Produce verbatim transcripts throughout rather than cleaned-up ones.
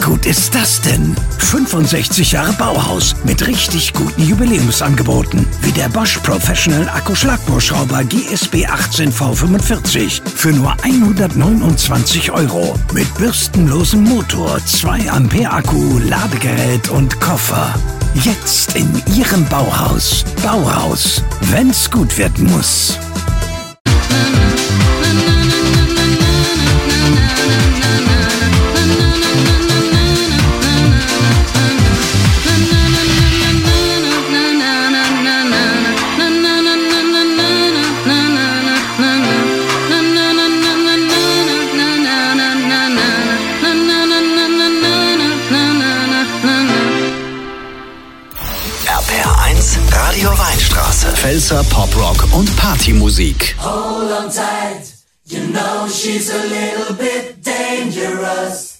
gut ist das denn? fünfundsechzig Jahre Bauhaus mit richtig guten Jubiläumsangeboten. Wie der Bosch Professional Akkuschlagbohrschrauber G S B achtzehn V fünfundvierzig für nur hundertneunundzwanzig Euro. Mit bürstenlosem Motor, zwei Ampere Akku, Ladegerät und Koffer. Jetzt in Ihrem Bauhaus. Bauhaus, wenn's gut werden muss. Radio Weinstraße. Pfälzer Poprock und Partymusik. Hold on tight, you know she's a little bit dangerous.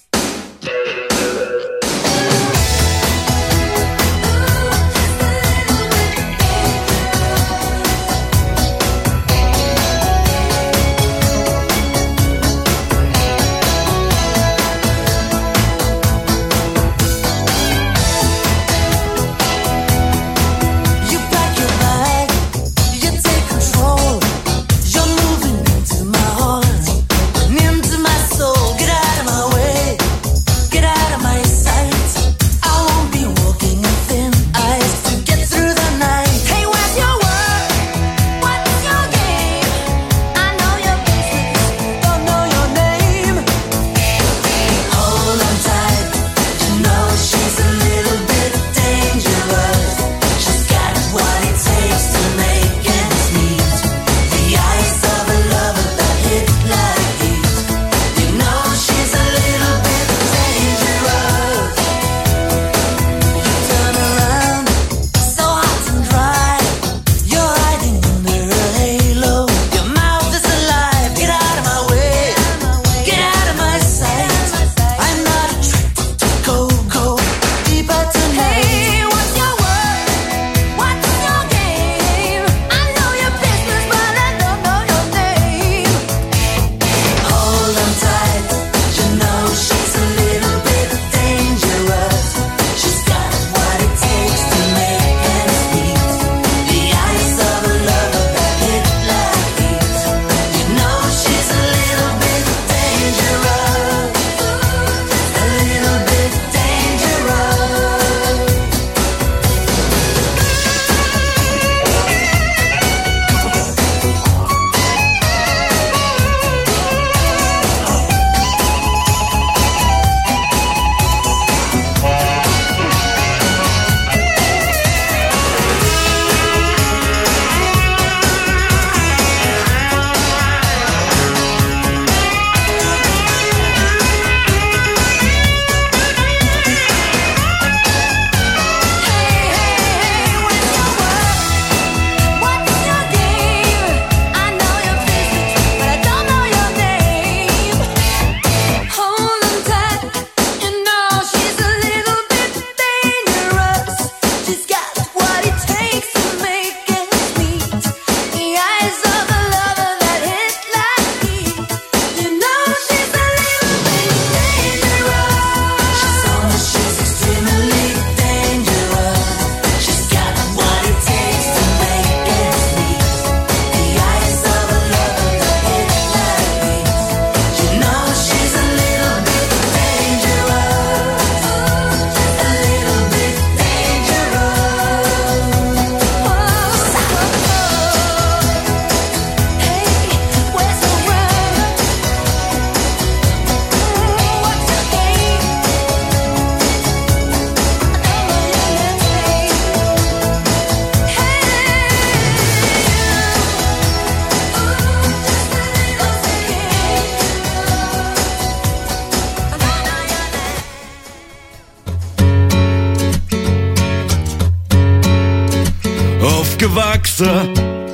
Aufgewachsen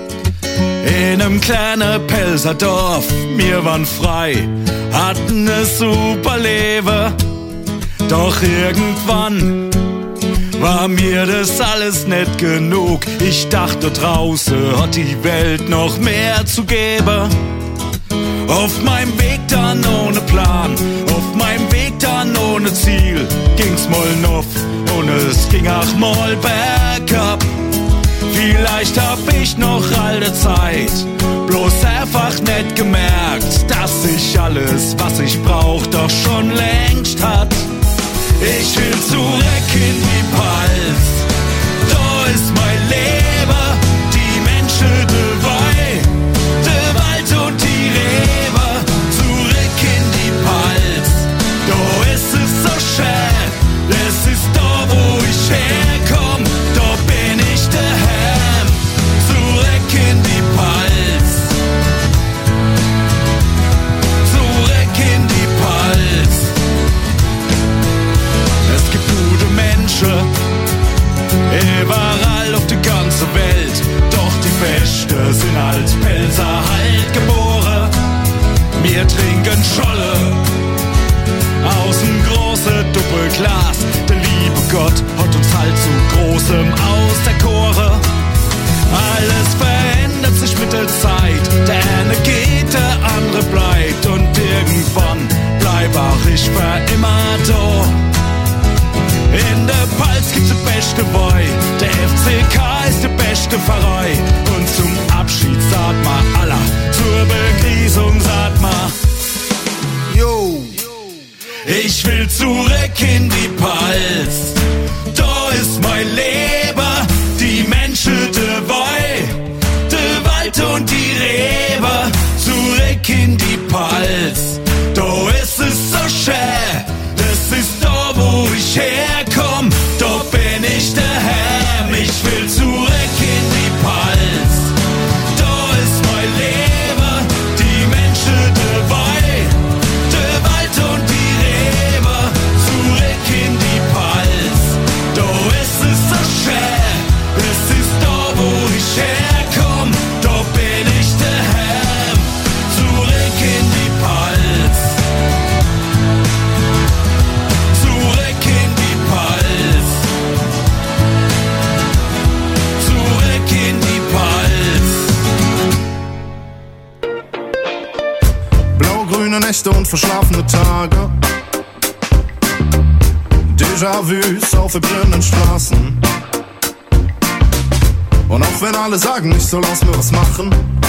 in einem kleinen Pelzerdorf. Wir waren frei, hatten ne super Leben. Doch irgendwann war mir das alles nicht genug. Ich dachte, draußen hat die Welt noch mehr zu geben. Auf meinem Weg dann ohne Plan, auf meinem Weg dann ohne Ziel ging's mal nuff und es ging auch mal bergab. Vielleicht hab ich noch alte Zeit, bloß einfach nicht gemerkt, dass ich alles, was ich brauch, doch schon längst hat. Ich will zurück in die Pals, da ist mein Leben, die Menschen dabei, der Wald und die Reber. Zurück in die Pals, da ist es so schön, es ist da, wo ich herkomm, da bin ich daheim. Zurück in die Pals, zurück in die Pals. Es gibt gute Menschen, überall auf der ganzen Welt, doch die Besten sind als Pelzer halt geboren. Wir trinken Scholle aus dem großen Doppelglas. Der liebe Gott hat uns halt zu großem aus der Chore. Alles verändert sich mit der Zeit, der eine geht, der andere bleibt und irgendwann bleib auch ich für immer da. In der Pals gibt's die beste Boy, der F C K ist der beste Verein. Und zum Abschied sagt ma Allah, zur Begrüßung sagt ma Yo, ich will zurück in die Pals, da ist mein Leben, die Menschen dabei, der Wald und die Reber. Zurück in die Pals, da ist es so schön, das ist da, wo ich herkomm, da bin ich daheim. Ich will zurück in die Pals, da ist mein Leben, die Menschen dabei, der Wald und die Reber. Zurück in die Pals, da ist es so schön, es ist da, wo ich herkomm, da bin ich daheim. Zurück in die Pals, zurück in die Pals, zurück in die Pals. Blau-grüne Nächte und verschlafene Tage, Déjà-vus auf vibrierenden Straßen. Und auch wenn alle sagen, ich soll aus mir was machen,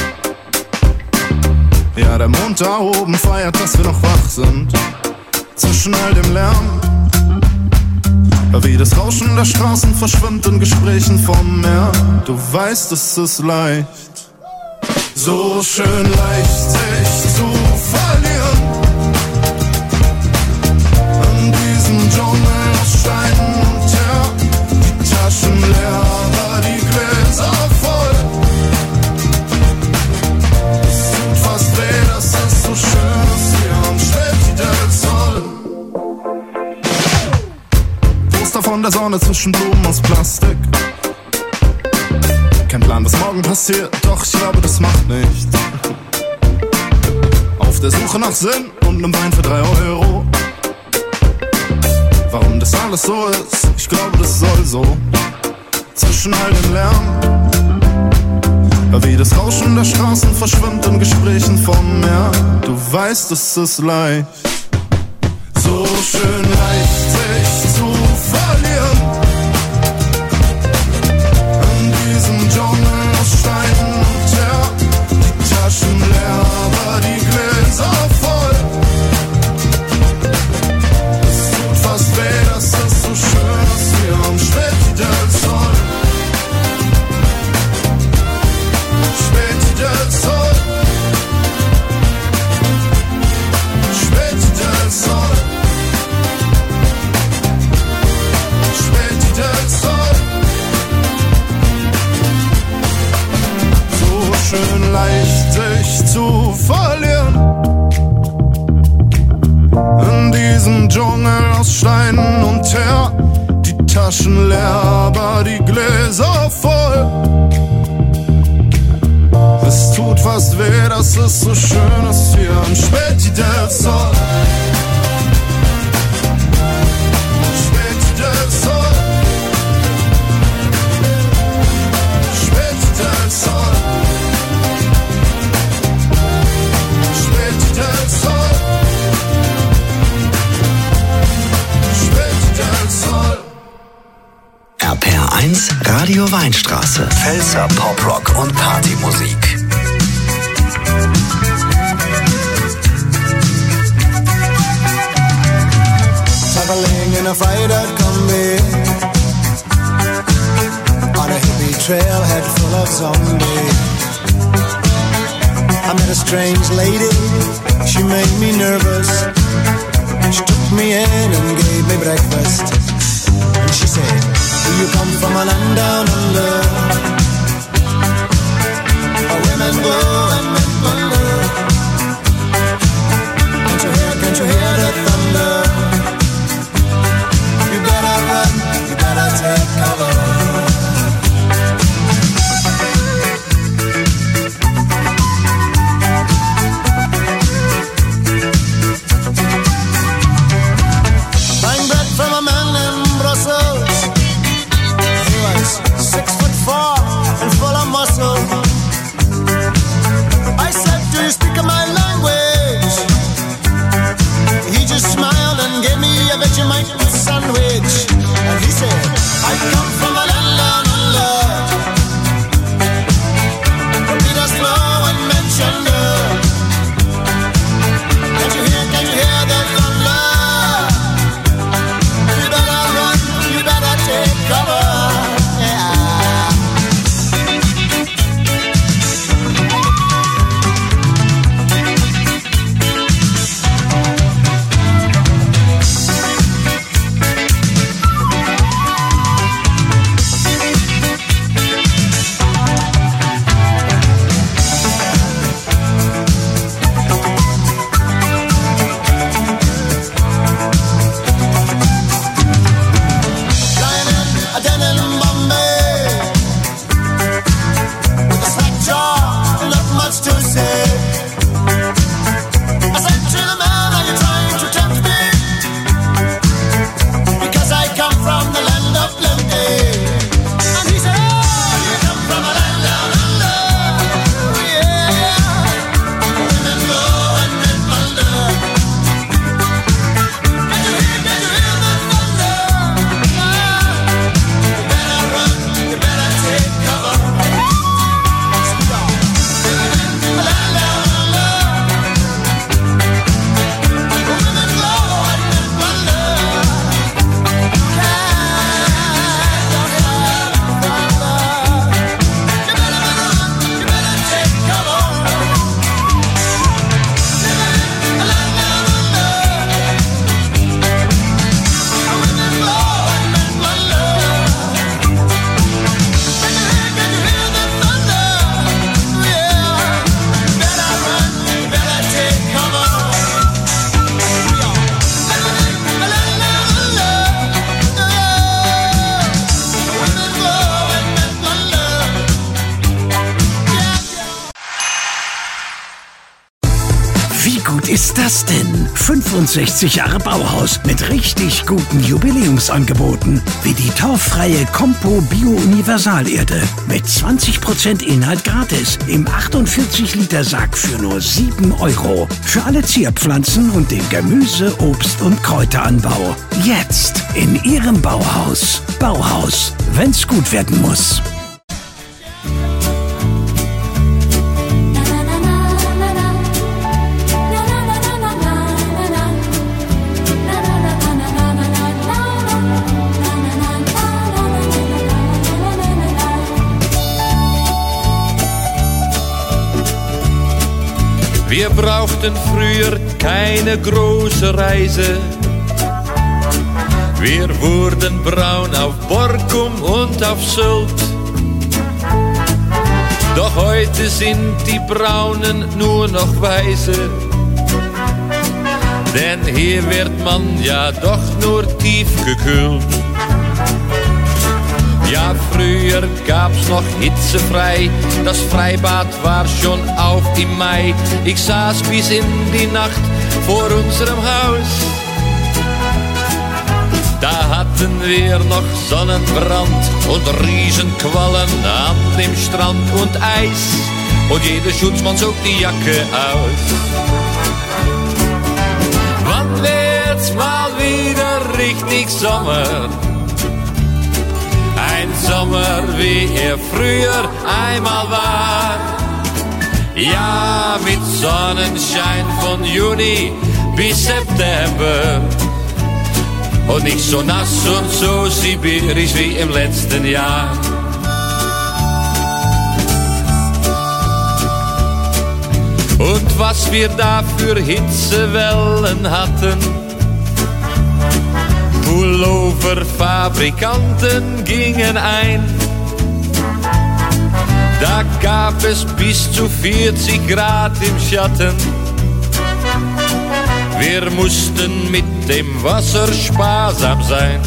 ja, der Mond da oben feiert, dass wir noch wach sind. Zwischen all dem Lärm, wie das Rauschen der Straßen verschwimmt in Gesprächen vom Meer. Du weißt, es ist leicht, so schön leicht, sich zu verlieren in diesem Dschungel aus Steinen und Teer. Die Taschen leer, aber die Gläser voll. Es tut fast weh, das ist so schön, dass wir am Spätidell sollen. Poster von der Sonne zwischen Blumen aus Plastik. Kein Plan, was morgen passiert, doch ich glaube, das macht nichts. Auf der Suche nach Sinn und nem Wein für drei Euro. Warum das alles so ist, ich glaube, das soll so. Zwischen all dem Lärm, wie das Rauschen der Straßen verschwimmt in Gesprächen vom Meer. Du weißt, es ist leicht, so schön leicht, sich zu verlieren in diesem Dschungel aus Steinen und Teer. Die Taschen leer, aber die Gläser voll. Es tut fast weh, das ist so schön, dass wir am Spätidell sollen. Spätidell sollen. Spätidell sollen. Spätidell sollen. So schön leicht, sich zu verlieren in diesem Dschungel aus Steinen und Teer. Die Taschen leer, aber die Gläser voll. Es tut fast weh, das ist so schön, dass wir am Spätidell sollen. Spätidell sollen. Spätidell sollen. Spätidell sollen. Radio Weinstraße. Pfälzer Poprock und Partymusik. Traveling in a freighter combi on a hippie trailhead full of zombies. I met a strange lady, she made me nervous. She took me in and gave me breakfast. And she said, do you come from a land down under, where women go and men wonder? Can't you hear, can't you hear the thunder? You better run, you better take cover. Sandwich, and he said, I come from a land down under, where Peter's flow and mention her. Can't you hear, can't you hear the thunder? You better run, you better take cover. Ist das denn? fünfundsechzig Jahre Bauhaus mit richtig guten Jubiläumsangeboten, wie die torffreie Compo Bio Universalerde mit zwanzig Prozent Inhalt gratis im achtundvierzig Liter Sack für nur sieben Euro. Für alle Zierpflanzen und den Gemüse-, Obst- und Kräuteranbau. Jetzt in Ihrem Bauhaus. Bauhaus, wenn's gut werden muss. Wir brauchten früher keine große Reise. Wir wurden braun auf Borkum und auf Sylt. Doch heute sind die Braunen nur noch weiße. Denn hier wird man ja doch nur tief gekühlt. Ja, früher gab's noch hitzefrei, das Freibad war schon auf im Mai. Ich saß bis in die Nacht vor unserem Haus. Da hatten wir noch Sonnenbrand und Riesenquallen an dem Strand und Eis. Und jeder Schutzmann zog die Jacke aus. Wann wird's mal wieder richtig Sommer? Ein Sommer, wie er früher einmal war. Ja, mit Sonnenschein von Juni bis September. Und nicht so nass und so sibirisch wie im letzten Jahr. Und was wir da für Hitzewellen hatten. Pulloverfabrikanten gingen ein. Da gab es bis zu vierzig Grad im Schatten. Wir mussten mit dem Wasser sparsam sein.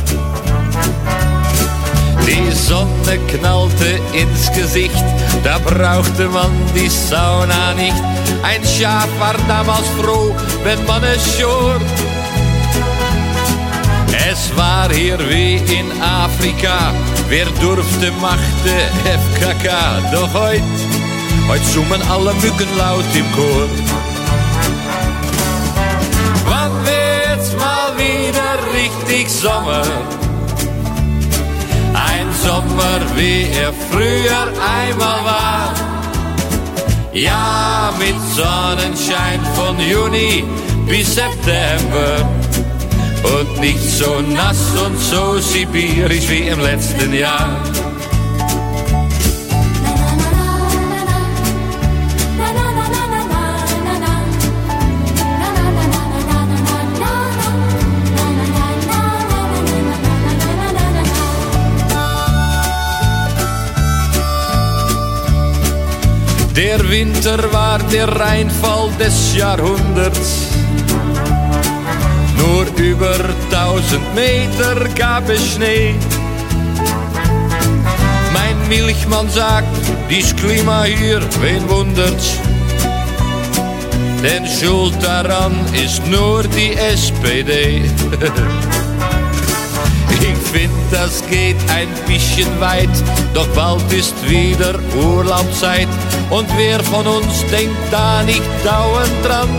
Die Sonne knallte ins Gesicht, da brauchte man die Sauna nicht. Ein Schaf war damals froh, wenn man es schor. Es war hier wie in Afrika, wer durfte, machte F K K. Doch heut, heut summen alle Mücken laut im Chor. Wann wird's mal wieder richtig Sommer? Ein Sommer, wie er früher einmal war. Ja, mit Sonnenschein von Juni bis September. Und nicht so nass und so sibirisch wie im letzten Jahr. Der Winter war der Reinfall des Jahrhunderts. Nur über tausend Meter gab es Schnee. Mein Milchmann sagt, dies Klima hier, wen wundert's? Denn schuld daran ist nur die S P D. Ich find, das geht ein bisschen weit, doch bald ist wieder Urlaubszeit. Und wer von uns denkt da nicht dauernd dran?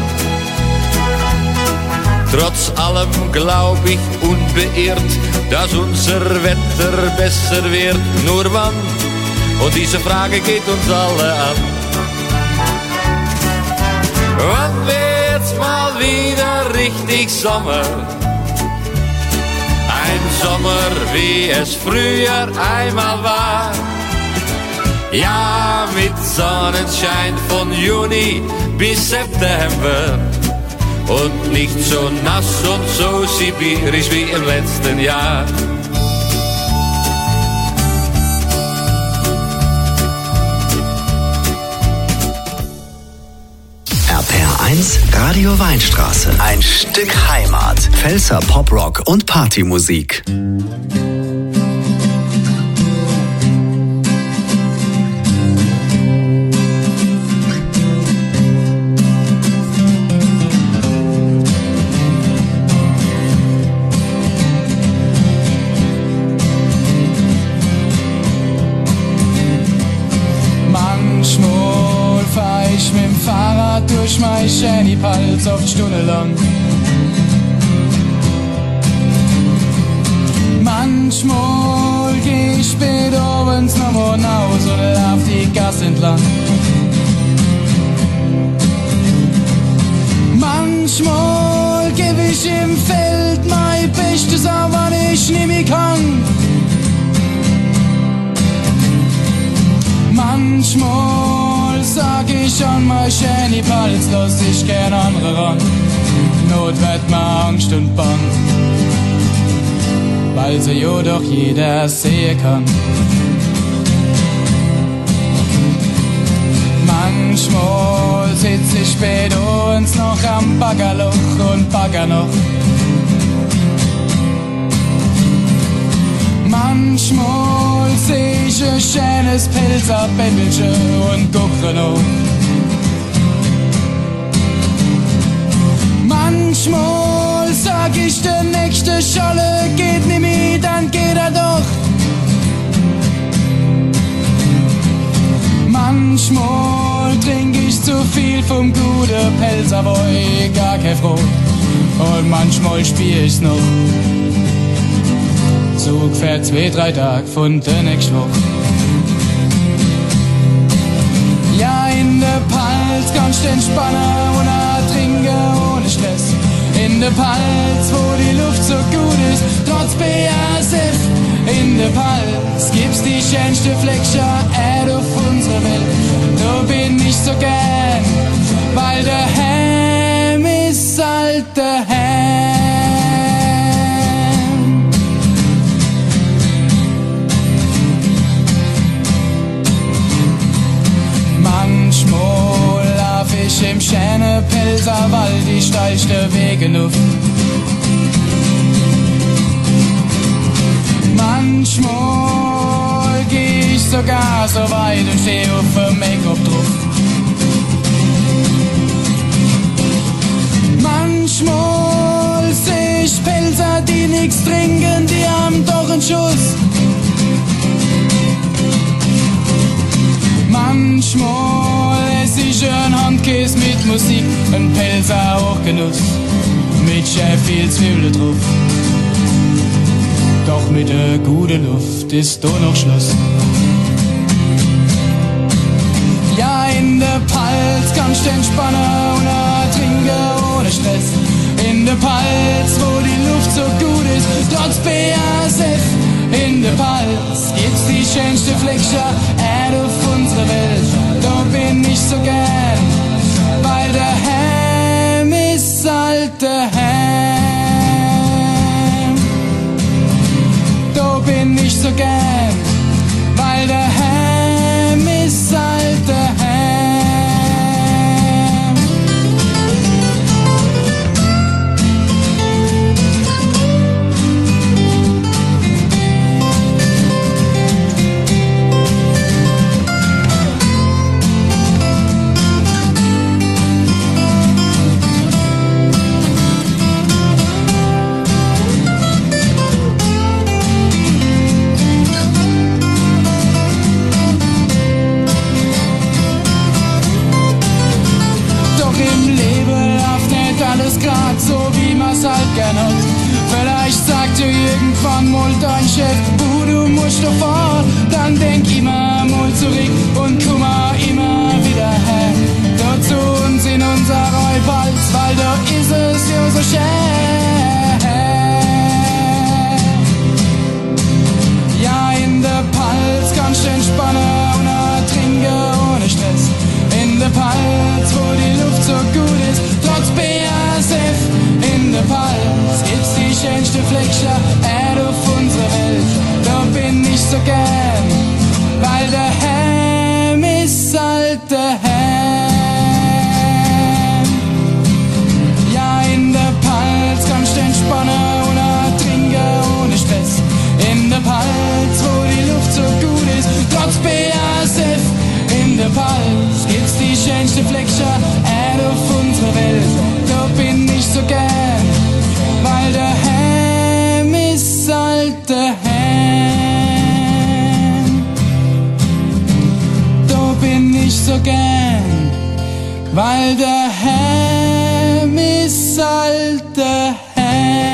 Trotz allem glaub ich unbeirrt, dass unser Wetter besser wird. Nur wann? Und diese Frage geht uns alle an. Wann wird's mal wieder richtig Sommer? Ein Sommer, wie es früher einmal war. Ja, mit Sonnenschein von Juni bis September. Und nicht so nass und so sibirisch wie im letzten Jahr. R P R eins Radio Weinstraße. Ein Stück Heimat. Pfälzer Poprock und Partymusik. Durch mein Schäni-Palz oft stundenlang. Manchmal geh ich spät abends noch mal nach Hause und lauf die Gasse entlang. Manchmal geb ich im Feld mein Bestes auf, wann ich nie mehr kann. Manchmal sag ich an mein Schäni-Palz, lass ich gern andere ran. Not wird mir Angst und Bang, weil sie ja doch jeder sehen kann. Manchmal sitz ich spät uns noch am Baggerloch und bagger noch. Manchmal seh ich ein schönes Pilzerbändelchen und gucke noch. Manchmal sag ich, der nächste Scholle geht nicht mehr, dann geht er doch. Manchmal trink ich zu viel vom guten Pelzerboy, gar kein Froh. Und manchmal spiel ich's noch. Zug fährt zwei, drei Tage von der nächsten Woche. Ja, in der Palz kannst du entspannen und trinken ohne Stress. In der Palz, wo die Luft so gut ist, trotz B A S F. In der Palz gibt's die schönste Fleckscher Erde auf unserer Welt. Da bin ich so gern, weil der Heim ist halt der Heim. Manchmal lauf ich im schönen Pelzerwald die steilste Wege auf. Manchmal geh ich sogar so weit und steh auf dem Make-up drauf. Manchmal seh ich Pelzer, die nix trinken, die haben doch einen Schuss. Manchmal ess ich ein Handkäse mit Musik, ein Pelzer Hochgenuss, mit schön viel Zwiebeln drauf. Doch mit der guten Luft ist da noch Schluss. Ja, in der Palz kannst du entspannen und trinken ohne Stress. In der Palz, wo die Luft so gut ist, trotz B A S F. In der Palz gibt's die schönste Fleckscher Erde auf unserer Welt. Da bin ich so gern, weil der Heim ist halt der Heim. Da bin ich so gern, weil der Heim ist halt der Heim. Halt gern hat. Vielleicht sagt dir irgendwann mal dein Chef, oh, du musst doch fort. Dann denk immer mal zurück und komm immer wieder her. Da zu uns in unser Räuberpalz, weil da ist es ja so schön. Ja, in der Palz kannst du entspannen und trinken ohne Stress. In der Palz, wo die Luft so gut ist, trotz B A S F. In der Palz gibt's die schönste Fleckscher Erde auf unserer Welt. Da bin ich so gern, weil der Heim ist halt der Heim. Ja, in der Palz kannst du entspannen und trinken ohne Stress. In der Palz, wo die Luft so gut ist, trotz B A S F. In der Palz gibt's die schönste Fleckscher Erde auf unserer Welt. Da bin ich so gern, weil der Heim ist halt der Heim. Da bin ich so gern, weil der Heim ist halt der Heim.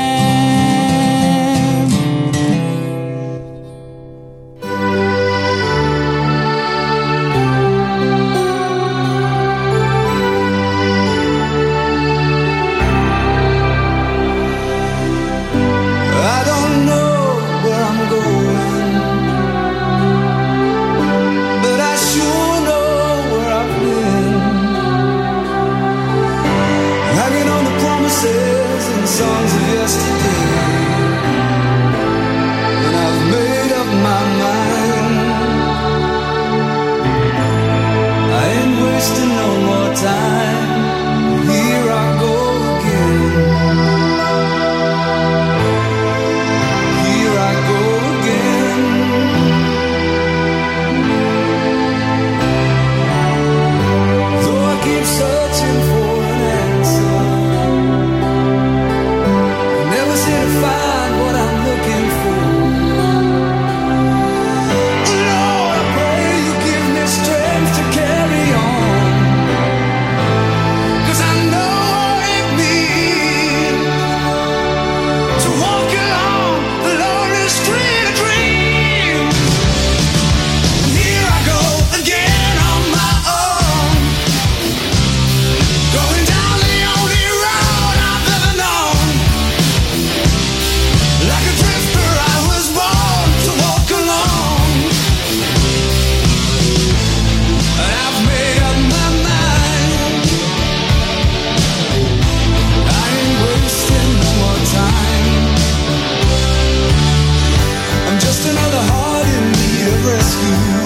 school,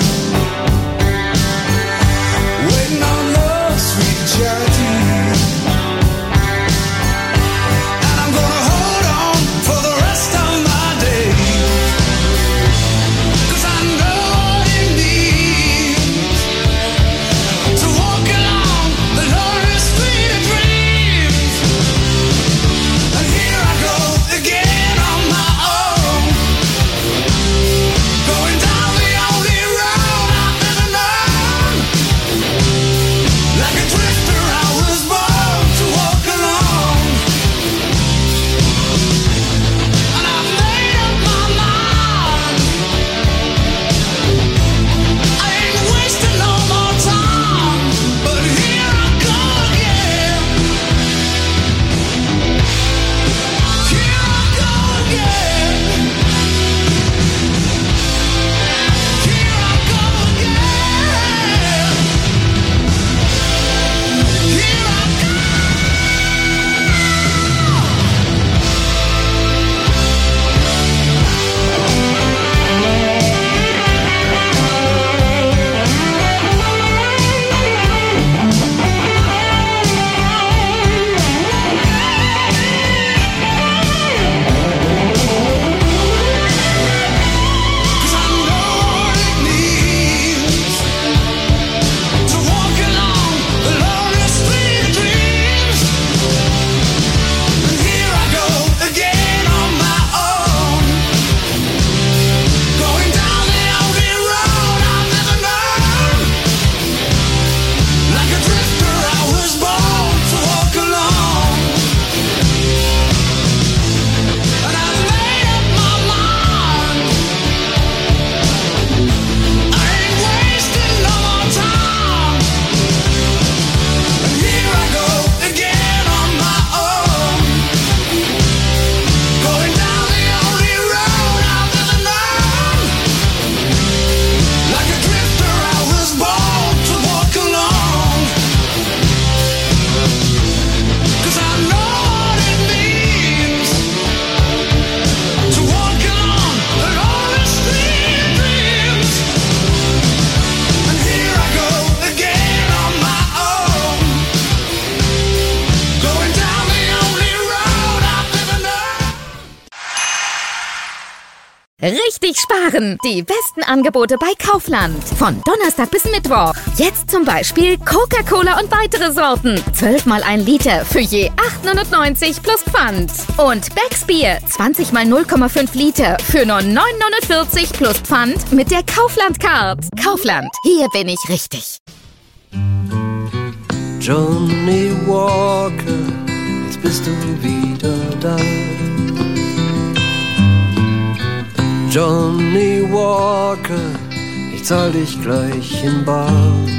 waiting on love, sweet charity. And I'm gonna hold on for the rest of my days, 'cause I know what it means to walk along the lonely street of dreams. And here I go again on my own, going down the only road I've ever known. Like a drifter I was born to walk alone. And I've made up my mind, I ain't wasting no more time. But here I go again, here I go again, here I go again, here I go. Cause I know what it means to walk along the lonely street of dreams. And here I go again on my own, going down the only road I've ever known. Like a drifter I was born to walk alone. And I've made up my mind, I ain't wasting no more time. And here I go again on my own, going down the only road I've ever known. Like a drifter I was born to walk alone. 'Cause I know what it means to walk along the lonely street of dreams. And here I go again on my own, going down the only road I've ever known. Richtig sparen! Die besten Angebote bei Kaufland. Von Donnerstag bis Mittwoch. Jetzt zum Beispiel Coca-Cola und weitere Sorten. zwölf mal ein Liter für je acht neunundneunzig plus Pfand. Und Becks Bier zwanzig mal null Komma fünf Liter für nur neun neunundvierzig plus Pfand mit der Kaufland-Card. Kaufland, hier bin ich richtig. Johnny Walker, jetzt bist du wieder da. Johnny Walker, ich zahl dich gleich in bar.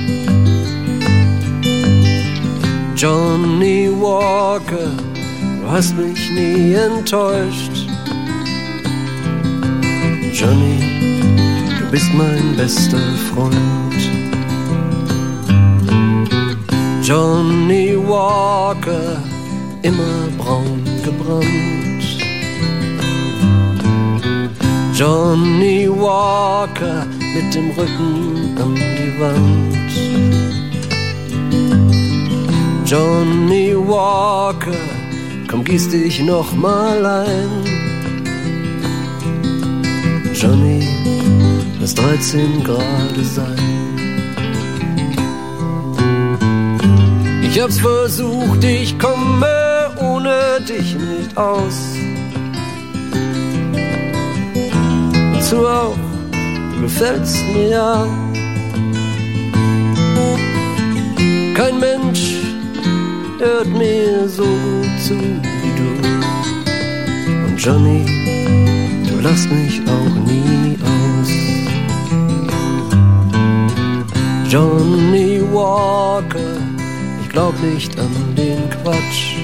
Johnny Walker, du hast mich nie enttäuscht. Johnny, du bist mein bester Freund. Johnny Walker, immer braun gebrannt. Johnny Walker, mit dem Rücken an die Wand. Johnny Walker, komm, gieß dich noch mal ein. Johnny, lass dreizehn Grad sein. Ich hab's versucht, ich komme ohne dich nicht aus. Du auch, du gefällst mir ja. Kein Mensch hört mir so gut zu wie du. Und Johnny, du lachst mich auch nie aus. Johnny Walker, ich glaub nicht an den Quatsch.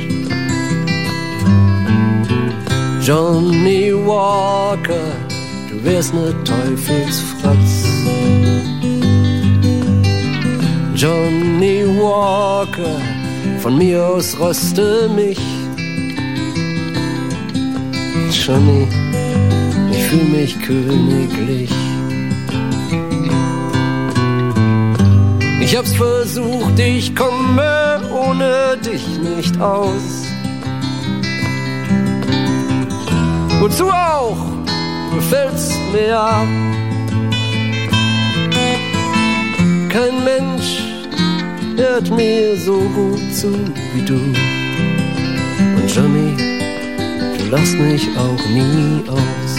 Johnny Walker, du wärst ne Teufelsfratz. Johnny Walker, von mir aus röste mich. Johnny, ich fühl mich königlich. Ich hab's versucht, ich komme ohne dich nicht aus. Wozu auch, du fällst mir ab. Kein Mensch hört mir so gut zu wie du. Und Johnny, du lachst mich auch nie aus.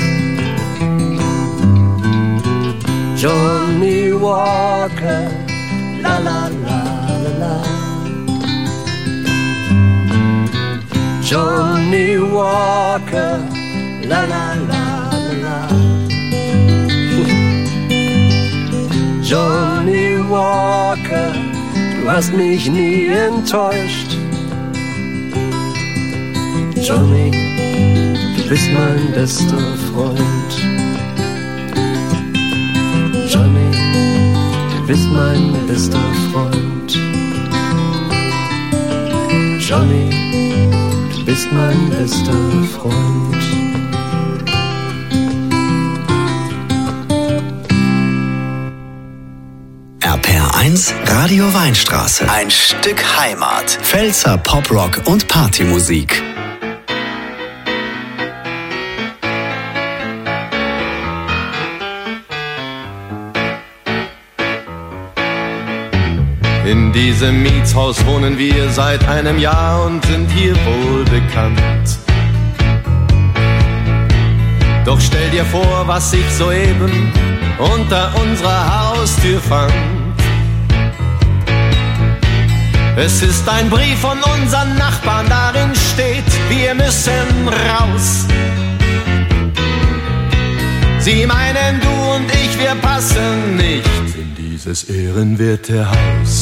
Johnny Walker, la la la la la. Johnny Walker, la la la la la. Johnny Walker, du hast mich nie enttäuscht. Johnny, du bist mein bester Freund. Johnny, du bist mein bester Freund. Johnny, du bist mein bester Freund. R P R eins Radio Weinstraße. Ein Stück Heimat. Pfälzer Poprock und Partymusik. In diesem Mietshaus wohnen wir seit einem Jahr und sind hier wohl bekannt. Doch stell dir vor, was ich soeben unter unserer Haustür fand. Es ist ein Brief von unseren Nachbarn, darin steht, wir müssen raus. Sie meinen, du und ich, wir passen nicht in dieses ehrenwerte Haus.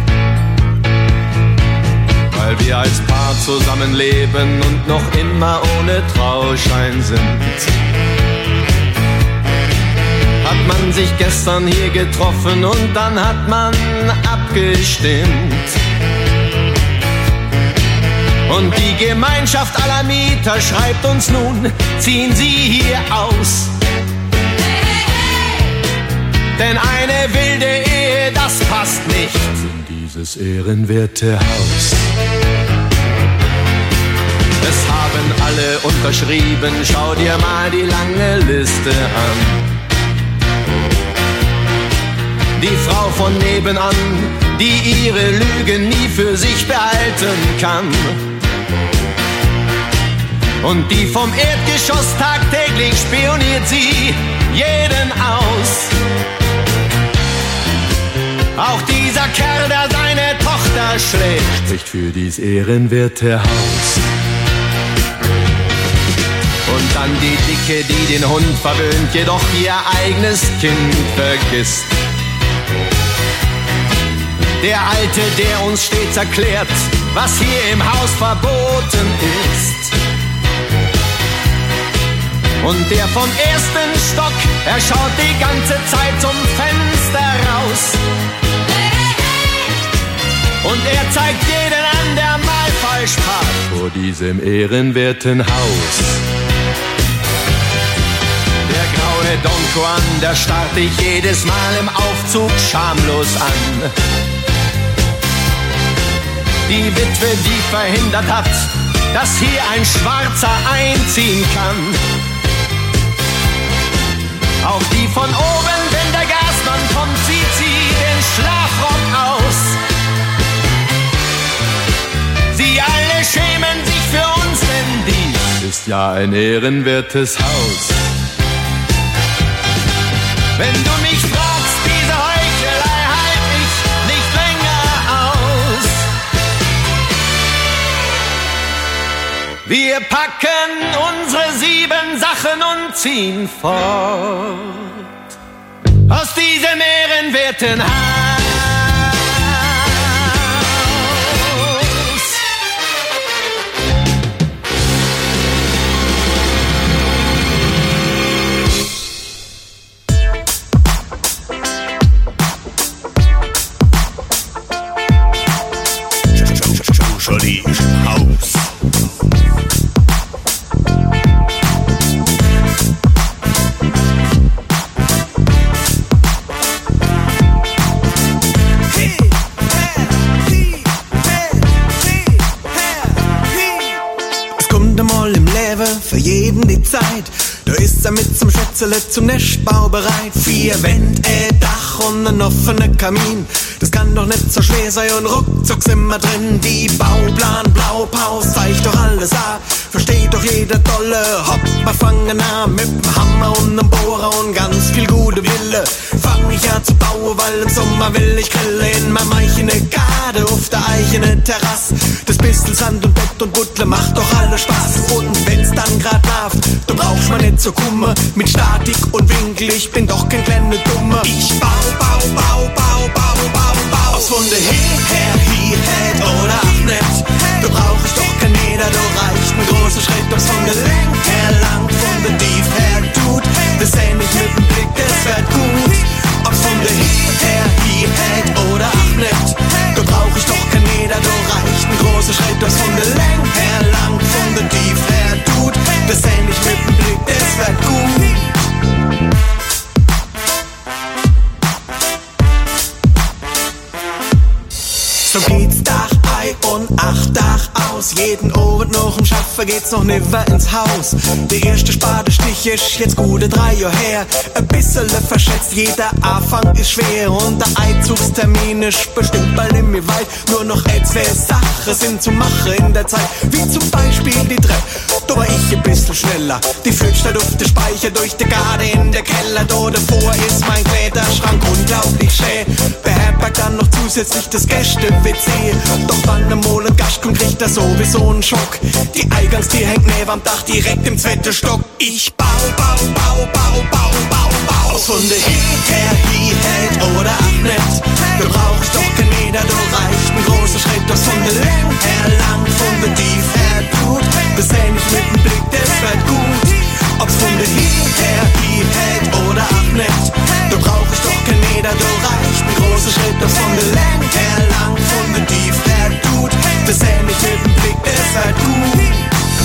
Weil wir als Paar zusammenleben und noch immer ohne Trauschein sind. Hat man sich gestern hier getroffen und dann hat man abgestimmt. Und die Gemeinschaft aller Mieter schreibt uns nun, ziehen Sie hier aus. Denn eine wilde Ehe, das passt nicht in dieses ehrenwerte Haus. Es haben alle unterschrieben, schau dir mal die lange Liste an. Die Frau von nebenan, die ihre Lügen nie für sich behalten kann. Und die vom Erdgeschoss tagtäglich spioniert sie jeden aus. Auch dieser Kerl, der seine Tochter schlägt, spricht für dies ehrenwerte Haus. Und dann die Dicke, die den Hund verwöhnt, jedoch ihr eigenes Kind vergisst. Der Alte, der uns stets erklärt, was hier im Haus verboten ist. Und der vom ersten Stock, er schaut die ganze Zeit zum Fenster raus. Und er zeigt jeden an, der mal falsch parkt vor diesem ehrenwerten Haus. Der graue Don Juan, der starrt dich jedes Mal im Aufzug schamlos an. Die Witwe, die verhindert hat, dass hier ein Schwarzer einziehen kann. Auch die von oben, wenn der Gasmann kommt, zieht sie den Schlafrock aus. Sie alle schämen sich für uns, denn dies ist ja ein ehrenwertes Haus. Wenn du mich fragst, diese Heuchelei halt ich nicht länger aus. Wir packen unsere sieben Sachen und ziehen fort aus diesem ehrenwerten Haus. Scholli ist im Haus. Zeit. Da ist er mit zum Schätzele zum Nestbau bereit. Vier Wände, ein Dach und ein offener Kamin. Das kann doch nicht so schwer sein und ruckzuck sind wir drin. Die Bauplan, Blaupause, zeigt doch alles ab. Versteht doch jeder dolle Hopp, wir fangen an mit dem Hammer und einem Bohrer und ganz viel gute Wille. Fang ich an zu bauen, weil im Sommer will ich grillen in meinem eichene Garde auf der eichene Terrasse. Das bisschen Sand und Bett und Buttle macht doch alle Spaß. Und wenn's dann grad läuft, du brauchst man nicht so kummer. Mit Statik und Winkel, ich bin doch kein kleiner Dummer. Ich bau, bau, bau, bau, bau, bau, bau. Aus von der Her, her, hier, hätt oder auch nicht. Du brauchst doch kein Meter, du reicht ein großer Schritt. Aus von der Länge her lang, von der Tief her tut. Das seh nicht mit dem Blick, das wird gut. Ob's von der Her, her, hier, hätt oder auch nicht. Du brauchst doch kein Meter, du reicht ein großer Schritt. Aus von der Länge her lang, von der Tief her tut. Das seh nicht mit dem Blick, das wird gut. So geht's Dach ein und acht Dach aus. Jeden Abend noch im Schaffen geht's noch nimmer ins Haus. Der erste Spadestich ist jetzt gute drei Jahre her. Ein bisschen verschätzt, jeder Anfang ist schwer. Und der Einzugstermin ist bestimmt bald in mir weit. Nur noch ein, zwei Sachen sind zu machen in der Zeit. Wie zum Beispiel die Treppe, da war ich ein bisschen schneller. Die führt statt auf den Speicher durch die Garde in der Keller. Da davor ist mein Kleiderschrank unglaublich schön. Beherbergt dann noch zusätzlich das Gäste-W C. Doch wann der Mol ein Gast kommt, kriegt er sowieso einen Schock. Die Eingangstür hängt neben am Dach direkt im zweiten Stock. Ich bau, bau, bau, bau, bau, bau, bau. Aus von der Her, her, hier, hält oder auch nicht. Du brauchst doch kein Meter, du reicht ein großer Schritt. Aus von der Länge her lang, von der Tief her tut. Das seh nicht mit dem Blick, das wird gut. Ob's von der Her, her, hier, hält oder auch nicht. Du brauchst doch kein Meter, du reicht ein großer Schritt. Aus von der Länge her lang, von der Tief her tut. Das seh nicht mit dem Blick, das wird gut.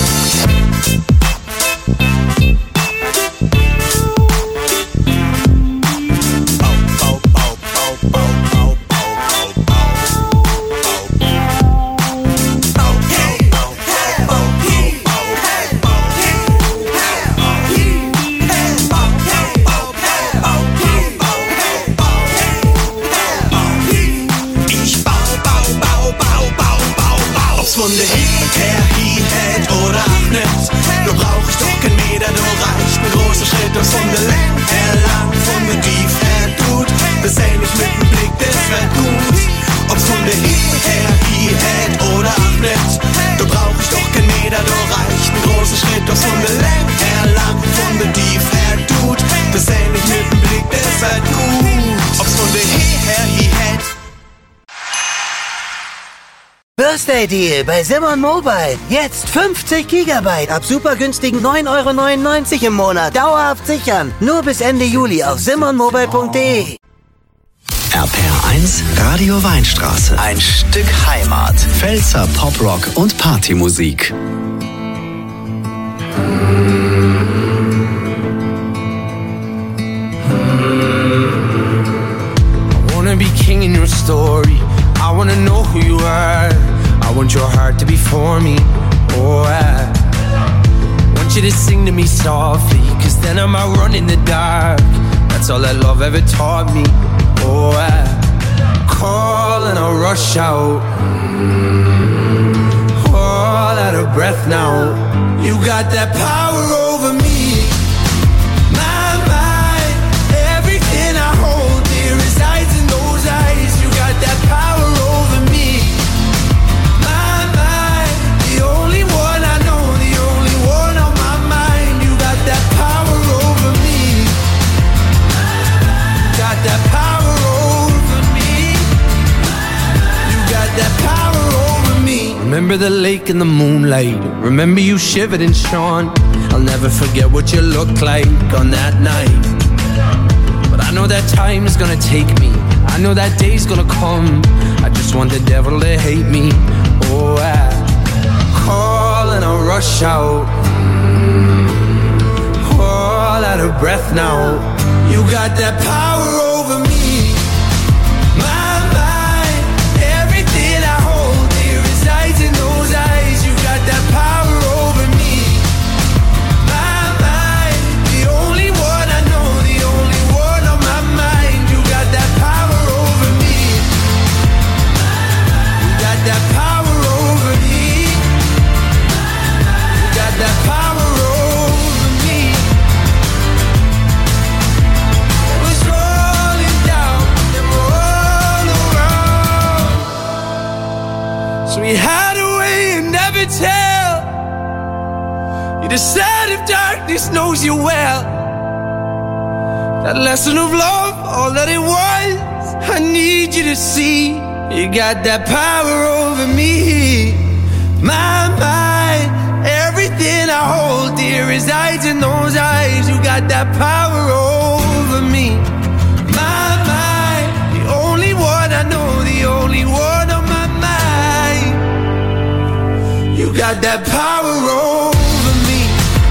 Von der her, hier, hält oder auch nicht. Du brauchst doch kein Meter, du reicht ein großer Schritt. Aus von der Länge her lang, von der Tief her tut. Das seh nicht mit dem Blick, das wird gut. Ob's von der her, hier, hält oder auch nicht. Du brauchst doch kein Meter, du reicht ein großer Schritt. Aus von der Länge her lang, von der Tief her tut. Das seh nicht mit dem Blick, das wird gut. Ob's von der her, hier, hält. Birthday Deal bei Simon Mobile. Jetzt fünfzig Gigabyte ab super günstigen neun Euro neunundneunzig im Monat. Dauerhaft sichern. Nur bis Ende Juli auf simon mobile punkt de. R P R eins Radio Weinstraße. Ein Stück Heimat. Pfälzer Poprock und Partymusik. I wanna be king in your story. I wanna know who you are. I want your heart to be for me. Oh, I want you to sing to me softly, cause then I might run in the dark. That's all that love ever taught me. Oh, I call and I rush out. All out of breath now. You got that power over me. My mind, everything I hold dear resides in those eyes. You got that power over me. My mind, the only one I know, the only one on my mind. You got that power over me. Got that power over me. You got that power over me. Remember the lake in the moonlight. Remember you shivered and shone. I'll never forget what you looked like on that night. But I know that time is gonna take me. I know that day's gonna come. I just want the devil to hate me. Oh, I call and I rush out. All out of breath now. You got that power over me. My mind, everything I hold dear resides in those eyes. You got that power over me. My mind. the side of darkness knows you well. That lesson of love, all that it was, I need you to see. You got that power over me. My mind, everything I hold dear resides in those eyes. You got that power over me. My mind, the only one I know, the only one on my mind. You got that power over me.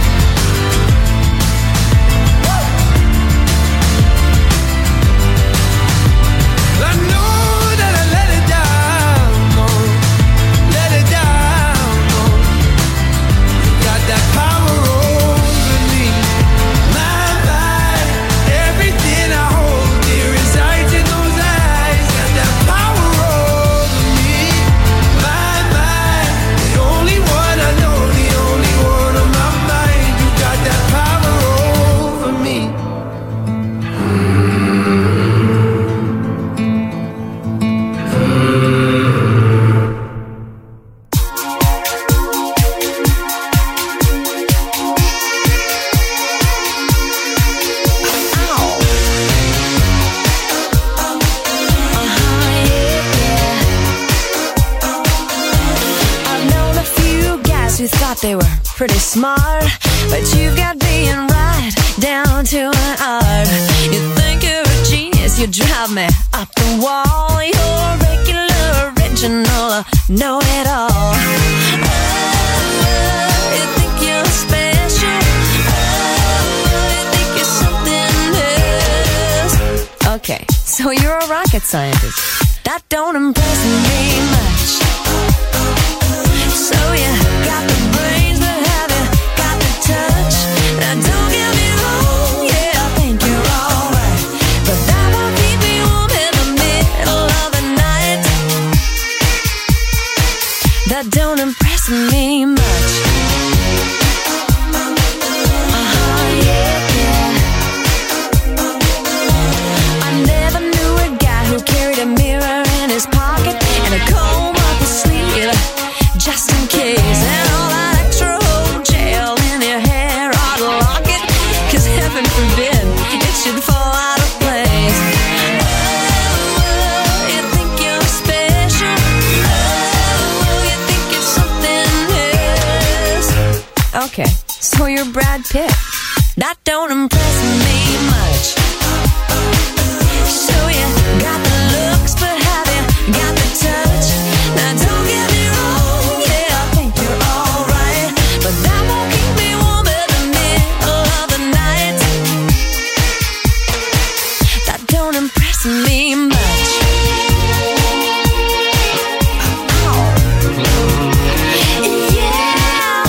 I know that I let it down, no, let it down, no. You got that power over me. My mind, everything I hold dear resides in those eyes. Got that power over me. My mind, the only one I know, the only one on my mind. You got that power over me. I've known a few guys who thought they were pretty smart, but you've got being right down to an art. You think you're a genius, you drive me up the wall. You're regular, original, know-it-all. Oh, you think you're special. Oh, you think you're something else. Okay, so you're a rocket scientist. That don't impress me much. So you got the brains, but have you got the touch? Now don't get me wrong, yeah, I think you're alright, but that won't keep me warm in the middle of the night. That don't impress me much. Uh-huh, yeah, yeah. I never knew a guy who carried a mirror in his pocket and a comb up his sleeve, just in case. And all that extra old gel in your hair ought to lock it, 'cause heaven forbid it should fall out of place. Oh, you think you're special. Oh, you think you're something else. Okay, so you're Brad Pitt. That don't impress me much. So you got the looks, but have you got the touch? Now don't get me wrong, yeah, I think you're alright, but that won't keep me warm in the middle of the night. That don't impress me much. Ow. Yeah.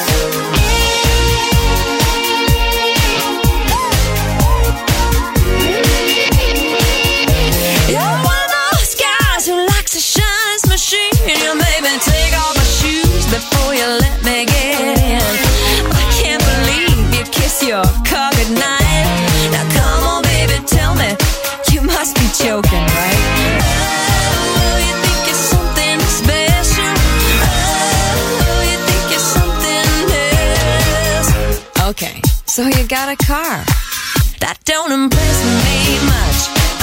You're one of those guys who likes a shines machine. You made me take off my shoes before you let me get in. I can't believe you kiss your car goodnight. Now come on, baby, tell me, you must be joking, right? Oh, you think you're something special. Oh, you think you're something else. Okay, so you got a car. That don't impress me much.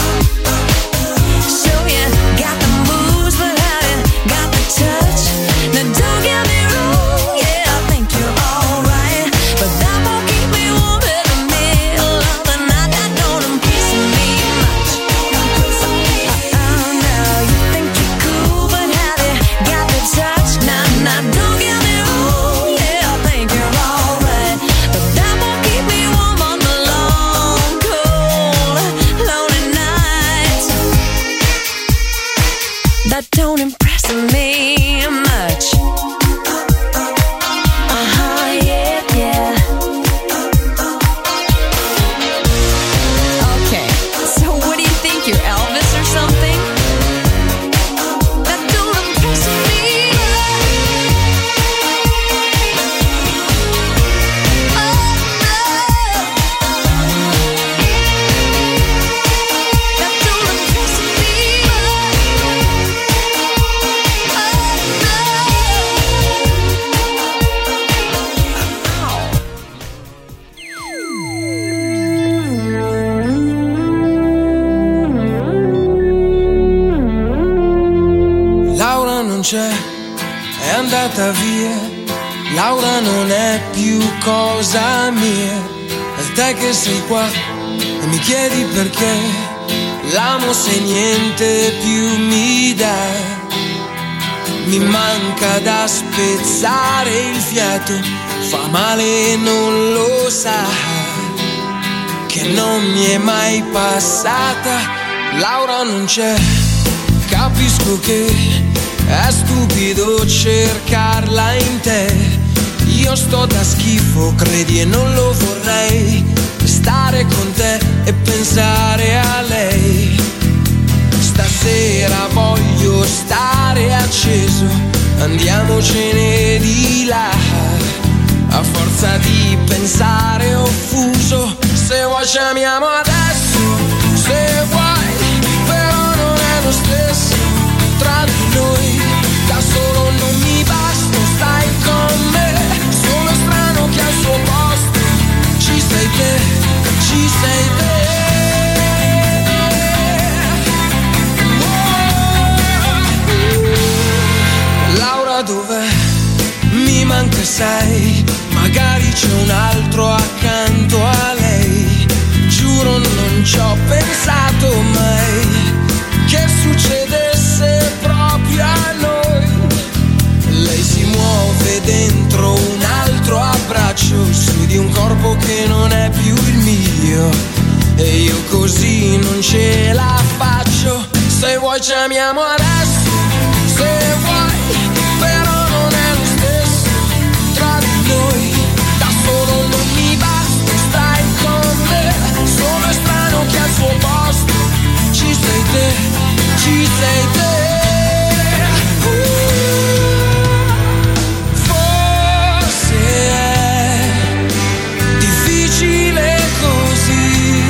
So you got the moves, but have you got the touch? Now don't get me wrong, yeah, I think you're alright, but that won't keep me warm in the middle of the night. That don't impress me much. Oh no, you think you're cool, but have you got the touch? Now, now don't get me wrong, yeah, I think you're alright, but that won't keep me warm on the long, cold, lonely nights. That don't impress me. andata via, Laura non è più cosa mia. E te che sei qua e mi chiedi perché, l'amo se niente più mi dà. Mi manca da spezzare il fiato, fa male e non lo sa, che non mi è mai passata. Laura non c'è, capisco che è stupido cercarla in te. Io sto da schifo, credi, e non lo vorrei, stare con te e pensare a lei. Stasera voglio stare acceso, andiamocene di là. A forza di pensare offuso, se vuoi ci amiamo adesso, se vuoi, però non è lo stesso tra di noi. Da solo non mi basta, stai con me, sono strano che al suo posto ci sei te, ci sei te. Laura dov'è? Mi manca, sai, magari c'è un altro accanto a lei. Giuro non ci ho pensato mai che succedesse proprio a noi. Lei si muove dentro un altro abbraccio, su di un corpo che non è più il mio, e io così non ce la faccio. Se vuoi ci amiamo adesso, se vuoi, però non è lo stesso tra di noi. Da solo non mi basta, stai con me, sono strano che al suo posto ci sei te, ci sei te. Uh, forse è difficile così,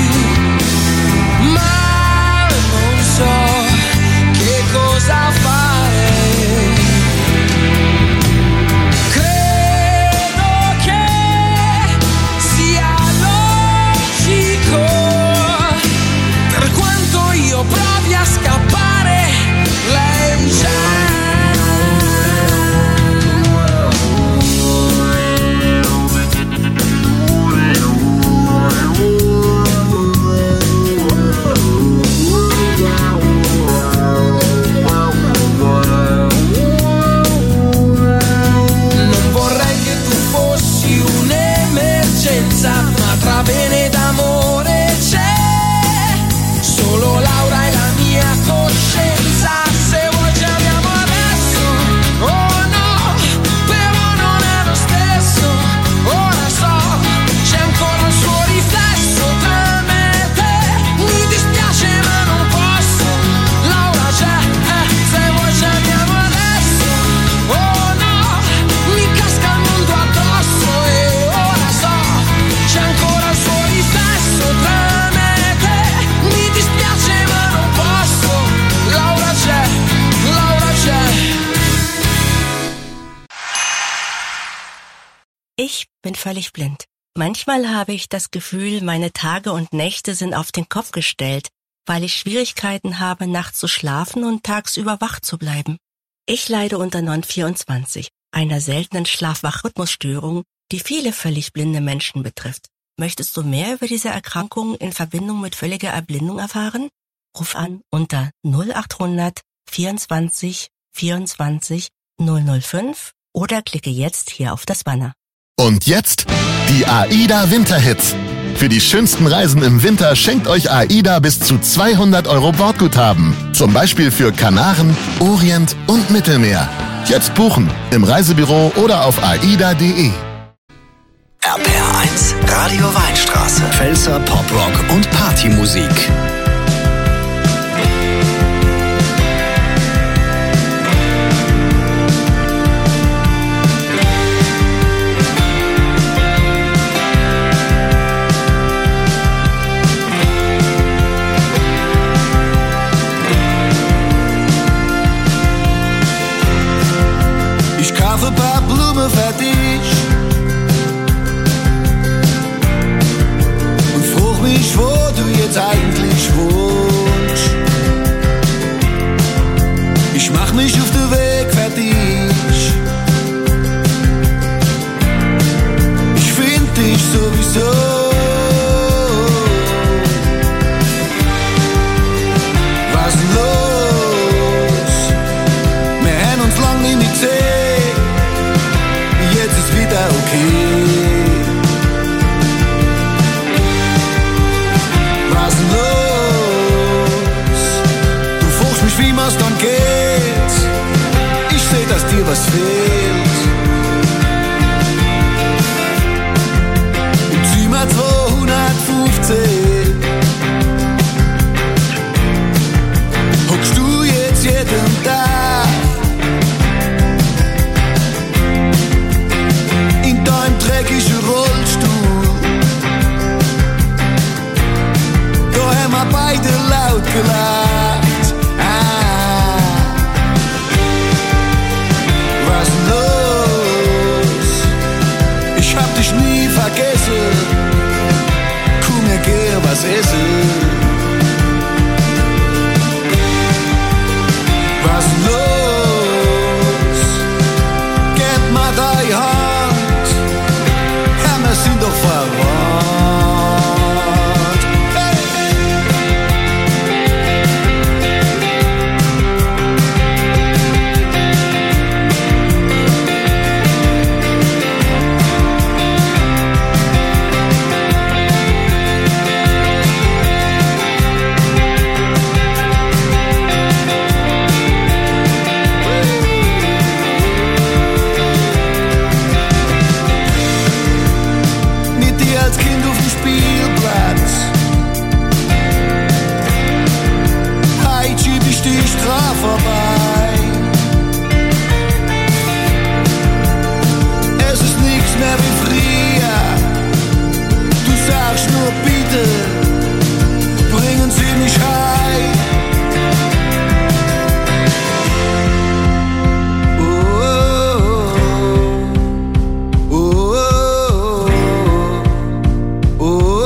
ma non so che cosa fare. Credo che sia logico, per quanto io provi a scappare, lei c'è. Non vorrei che tu fossi un'emergenza, ma tra bene ed amore c'è solo Laura e la mia coscienza. Se vuoi ci amiamo adesso, oh no, però non è lo stesso. Ora so, c'è ancora un suo riflesso tra me e te. Mi dispiace ma non posso, Laura c'è, eh, se vuoi ci amiamo adesso, oh no, mi casca il mondo addosso. E ora so, c'è ancora il suo riflesso tra me e te. Mi dispiace ma non posso, Laura c'è, Laura c'è. Ich bin völlig blind. Manchmal habe ich das Gefühl, meine Tage und Nächte sind auf den Kopf gestellt, weil ich Schwierigkeiten habe, nachts zu schlafen und tagsüber wach zu bleiben. Ich leide unter N O N vierundzwanzig, einer seltenen Schlaf-Wach-Rhythmusstörung, die viele völlig blinde Menschen betrifft. Möchtest du mehr über diese Erkrankung in Verbindung mit völliger Erblindung erfahren? Ruf an unter null achthundert vierundzwanzig vierundzwanzig null null fünf oder klicke jetzt hier auf das Banner. Und jetzt die AIDA Winterhits. Für die schönsten Reisen im Winter schenkt euch AIDA bis zu zweihundert Euro Bordguthaben. Zum Beispiel für Kanaren, Orient und Mittelmeer. Jetzt buchen im Reisebüro oder auf aida punkt de. R P R eins, Radio Weinstraße. Pfälzer Poprock und Partymusik. Ich kaufe ein paar Blumen für dich und frag mich, wo du jetzt eigentlich wohnst. Ich mach mich auf den Weg für dich wir beide laut gelacht. Ah, was los? Ich hab dich nie vergessen. Komm, wir gehen was essen. Was los? Gib mal deine Hand. Ja, wir sind doch verwandt. Hey! Vorbei. Es ist nichts mehr wie früher. Du sagst nur bitte, bringen Sie mich heim. Oh, oh, oh, oh, oh, oh.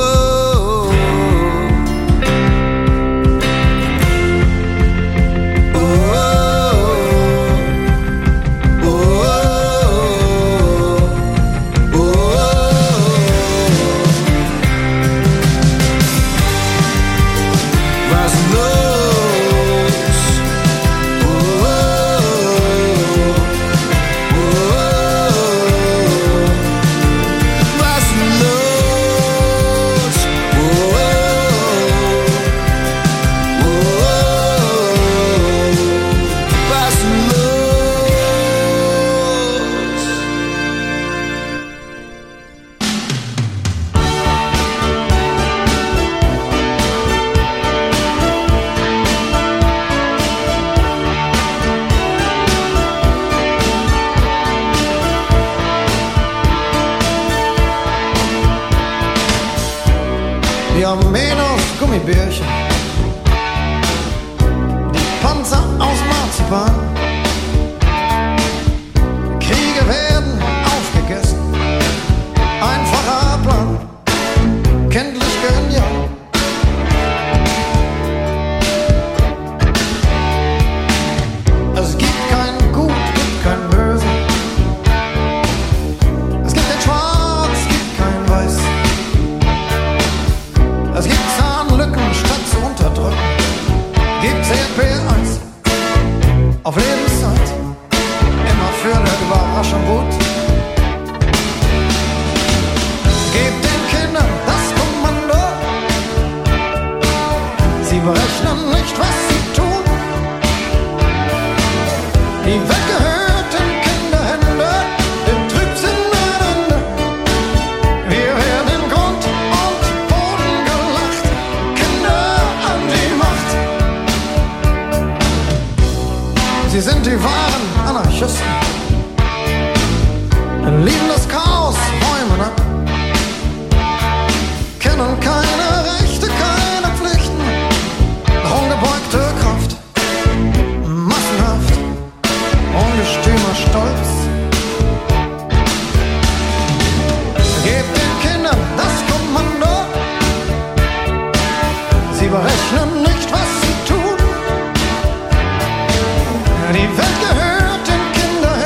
Wir haben Mähne aus Gummibärchen, Panzer aus Marzipan. Kriege werden aufgegessen, einfacher Plan, kenntlich genial. Es gibt kein Gut, gibt kein Böse. Es gibt kein Schwarz, es gibt kein Weiß. Es gibt Zahnlücken statt zu unterdrücken. Gibt C P eins auf Lebenszeit. Immer für der Überraschung gut. Gebt den Kindern das Kommando. Sie berechnen nicht, was sie tun. Die Welt gehört in Kinderhände, dem Trübsinn ein Ende. Wir werden in Grund und Boden gelacht. Kinder an die Macht. Sie sind die wahren Anarchisten. Lieben das Chaos, räumen ab. Kennen keine Rechte, keine Pflichten. Ungebeugte Kraft, massenhaft, ungestümer Stolz. Gebt den Kindern das Kommando. Sie berechnen nicht, was sie tun. Die Welt gehört den Kindern.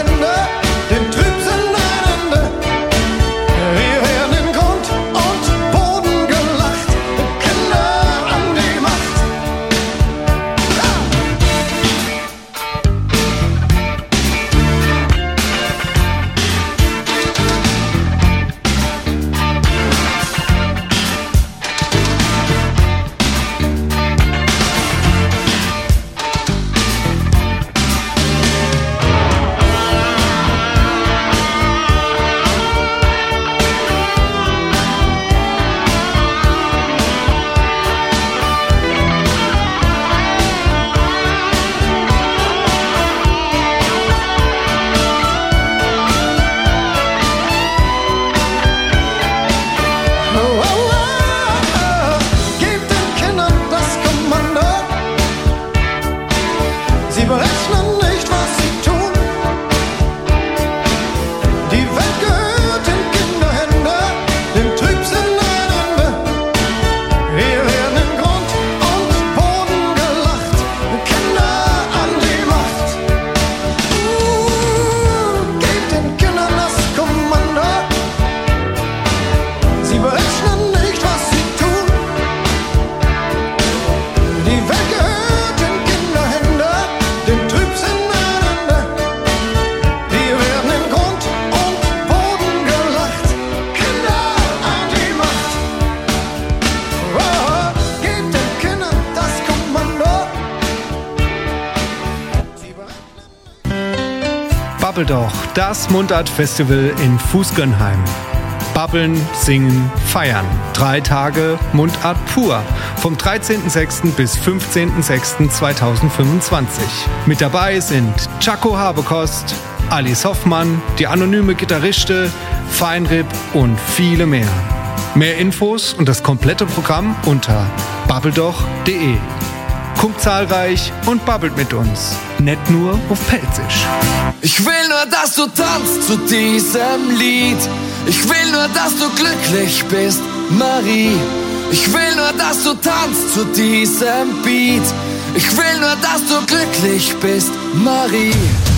Babbel doch, das Mundart-Festival in Fußgönheim. Babbeln, singen, feiern. Drei Tage Mundart pur. Vom dreizehnten sechsten bis fünfzehnten sechsten zweitausendfünfundzwanzig. Mit dabei sind Chaco Habekost, Alice Hoffmann, die anonyme Gitarriste, Feinrib und viele mehr. Mehr Infos und das komplette Programm unter babbeldoch punkt de. Kommt zahlreich und babbelt mit uns. Nicht nur auf Pelzisch. Ich will nur, dass du tanzt zu diesem Lied. Ich will nur, dass du glücklich bist, Marie. Ich will nur, dass du tanzt zu diesem Beat. Ich will nur, dass du glücklich bist, Marie.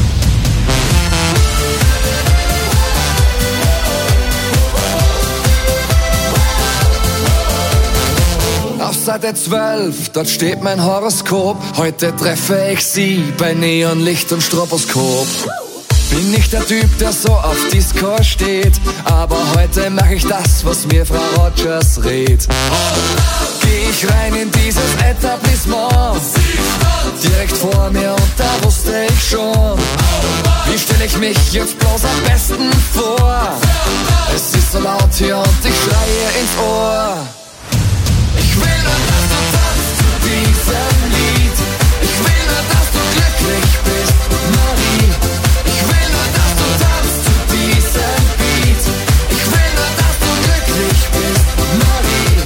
Auf Seite zwölf, dort steht mein Horoskop. Heute treffe ich sie bei Neonlicht und Stroboskop. Bin nicht der Typ, der so auf Disco steht, aber heute mache ich das, was mir Frau Rogers rät. Geh ich rein in dieses Etablissement, direkt vor mir und da wusste ich schon, wie stell ich mich jetzt bloß am besten vor? Es ist so laut hier und ich schreie ins Ohr. Ich will nur, dass du tanzt zu diesem Lied. Ich will nur, dass du glücklich bist, Marie. Ich will nur, dass du tanzt zu diesem Beat. Ich will nur, dass du glücklich bist, Marie.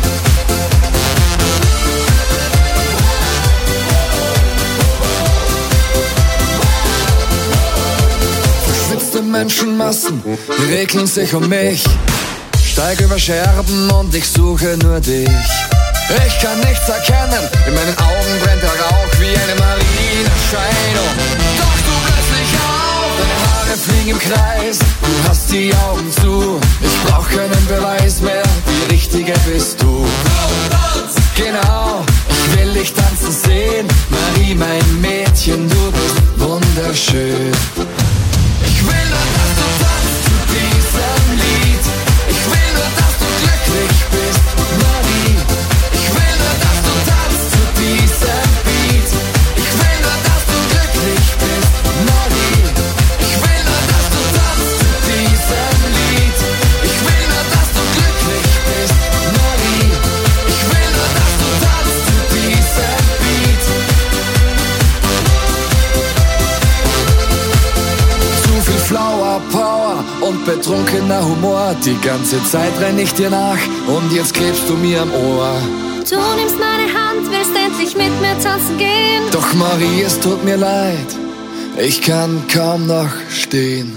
Verschwitzte Menschenmassen regeln sich um mich. Steig über Scherben und ich suche nur dich. Ich kann nichts erkennen, in meinen Augen brennt der Rauch wie eine Marienerscheinung. Doch du plötzlich auf, deine Haare fliegen im Kreis, du hast die Augen zu, ich brauch keinen Beweis mehr, die Richtige bist du. Genau, ich will dich tanzen sehen, Marie, mein Mädchen, du bist wunderschön. Ich will nur, dass du tanzt zu diesem Lied, ich will nur, dass du glücklich bist, Marie. Ich will nur, dass du tanzt zu diesem Beat. Ich will nur, dass du glücklich bist, Marie. Ich will nur, dass du tanzt zu diesem Lied. Ich will nur, dass du glücklich bist, Marie. Ich will nur, dass du tanzt zu diesem Beat. Zu viel Flower Power und betrunkener Humor. Die ganze Zeit renn ich dir nach und jetzt klebst du mir am Ohr. Du nimmst meine Hand, willst endlich mit mir tanzen gehen. Doch Marie, es tut mir leid, ich kann kaum noch stehen.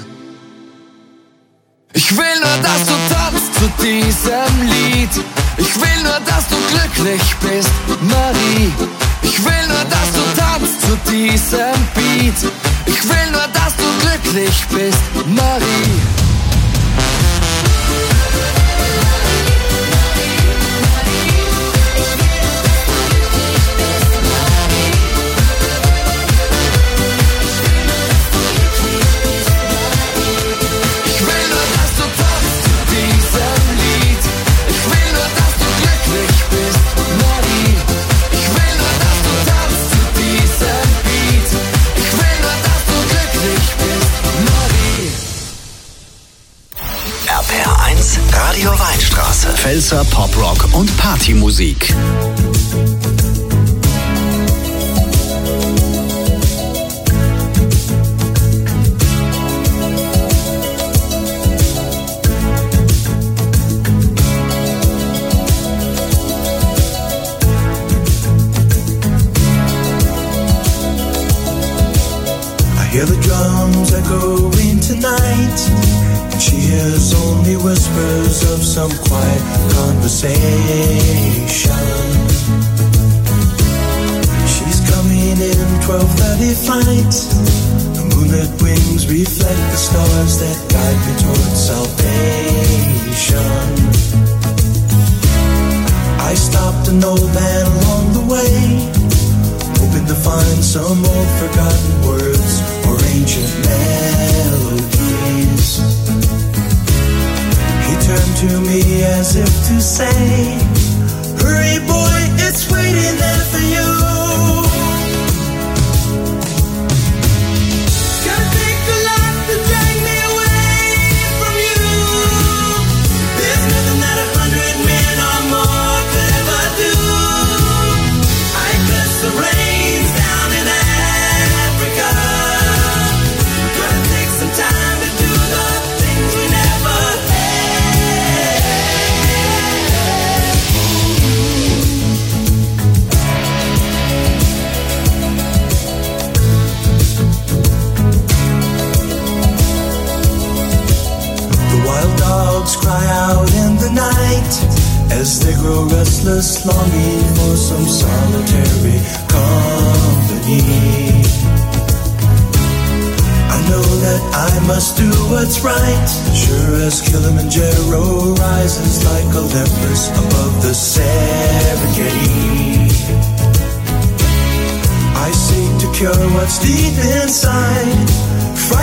Ich will nur, dass du tanzt zu diesem Lied. Ich will nur, dass du glücklich bist, Marie. Ich will nur, dass du tanzt zu diesem Beat. Ich will nur, dass du glücklich bist, Marie. Radio Weinstraße. Pfälzer Poprock und Partymusik. I hear the drums echoing tonight. She hears only whispers of some quiet conversation. She's coming in twelve thirty flight. The moonlit wings reflect the stars that guide me towards salvation. I stopped an old man along the way, hoping to find some old forgotten words or ancient melodies. He turned to me as if to say, hurry boy, it's waiting there for you. It's gonna take a lot to restless longing for some solitary company. I know that I must do what's right, sure as Kilimanjaro rises like Olympus above the Serengeti. I seek to cure what's deep inside,